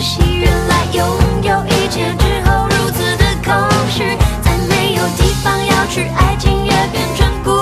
惜原来拥有一切之后如此的空虚，再没有地方要去，爱情也变成孤